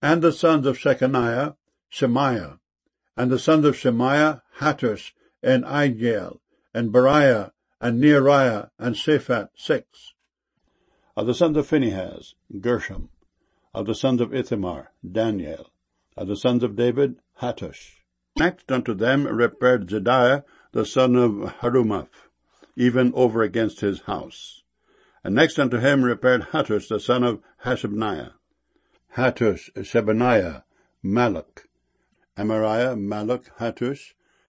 And the sons of Shechaniah, Shemaiah. And the sons of Shemaiah, Hattush, and Igal, and Beriah, and Neariah, and Shaphat, 6. Of the sons of Phinehas, Gershom. Of the sons of Ithamar, Daniel. Of the sons of David, Hattush. Next unto them repaired Jediah, the son of Harumaph, even over against his house. And next unto him repaired Hattush, the son of Hashabniah. Hattush, Shebaniah, Malach. Amariah, Malach, Hattush,